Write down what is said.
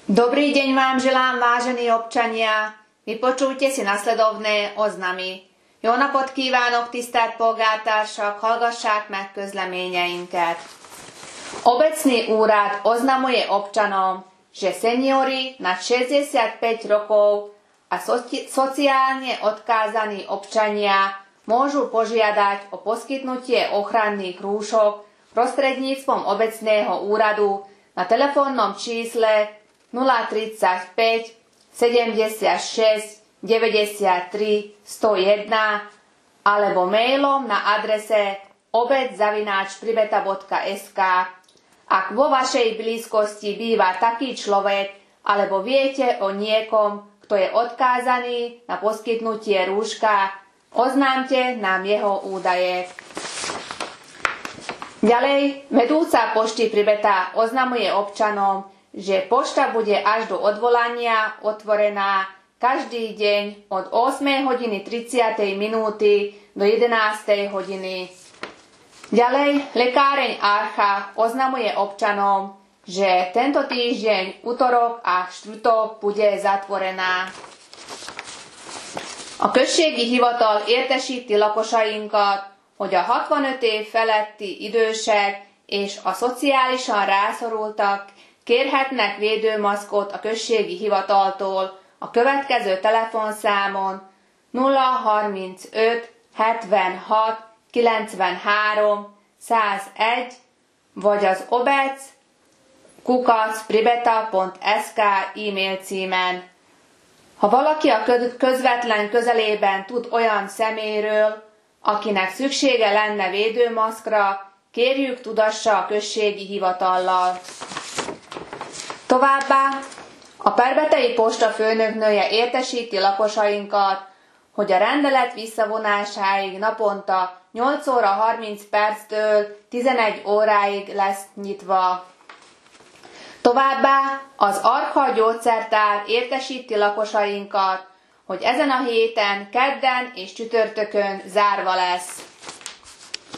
Dobrý deň vám želám, vážení občania. Vypočujte si nasledovné oznamy. Jó napot kívánok, tisztelt polgártársak, hallgassák meg közleményeinket. Obecný úrad oznamuje občanom, že seniori nad 65 rokov a sociálne odkázaní občania môžu požiadať o poskytnutie ochranných rúšok prostredníctvom obecného úradu na telefónnom čísle 035 76 93 101 alebo mailom na adrese obec@pribeta.sk. Ak vo vašej blízkosti býva taký človek, alebo viete o niekom, kto je odkázaný na poskytnutie rúška, oznámte nám jeho údaje. Ďalej, vedúca pošty Pribeta oznamuje občanom, že pošta bude až do odvolania otvorená každý deň od 8:30 do 11:00. Ďalej, lekáreň Archa oznamuje občanom, že tento týždeň, utorok a štvrtok bude zatvorená. A községi hivatal értesíti lakosainkat, hogy a 65 év feletti idősek és a szociálisan rászorultak kérhetnek védőmaszkot a községi hivataltól a következő telefonszámon 035 76 93 101 vagy az obec@pribeta.sk e-mail címen. Ha valaki a közvetlen közelében tud olyan személyről, akinek szüksége lenne védőmaszkra, kérjük tudassa a községi hivatallal. Továbbá a Perbetei Posta főnöknője értesíti lakosainkat, hogy a rendelet visszavonásáig naponta 8 óra 30 perctől 11 óráig lesz nyitva. Továbbá az Archa gyógyszertár értesíti lakosainkat, hogy ezen a héten kedden és csütörtökön zárva lesz.